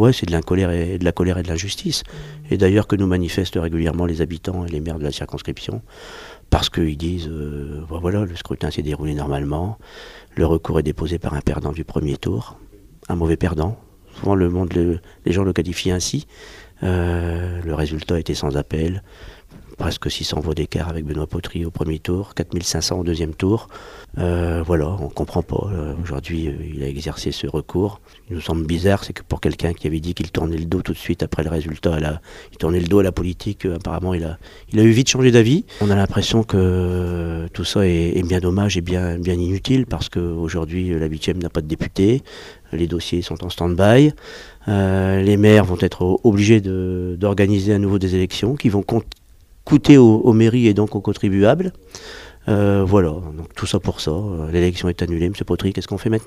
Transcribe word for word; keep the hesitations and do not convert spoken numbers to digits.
ouais, c'est de la colère et de la colère et de l'injustice. Et d'ailleurs que nous manifestent régulièrement les habitants et les maires de la circonscription, parce qu'ils disent, euh, bah voilà, le scrutin s'est déroulé normalement, le recours est déposé par un perdant du premier tour, un mauvais perdant. Souvent le monde, le, les gens le qualifient ainsi. Euh, le résultat était sans appel. Presque six cents voix d'écart avec Benoît Potry au premier tour, quatre mille cinq cents au deuxième tour. Euh, voilà, on ne comprend pas. Euh, Aujourd'hui, euh, il a exercé ce recours. Ce qui nous semble bizarre, c'est que pour quelqu'un qui avait dit qu'il tournait le dos tout de suite après le résultat, à la, il tournait le dos à la politique, euh, apparemment il a, il a eu vite changé d'avis. On a l'impression que euh, tout ça est, est bien dommage et bien, bien inutile, parce qu'aujourd'hui, la huitième n'a pas de député, les dossiers sont en stand-by. Euh, les maires vont être obligés de, d'organiser à nouveau des élections qui vont compter coûter aux, aux mairies et donc aux contribuables. Euh, voilà, donc tout ça pour ça. L'élection est annulée. Monsieur Potry, qu'est-ce qu'on fait maintenant ?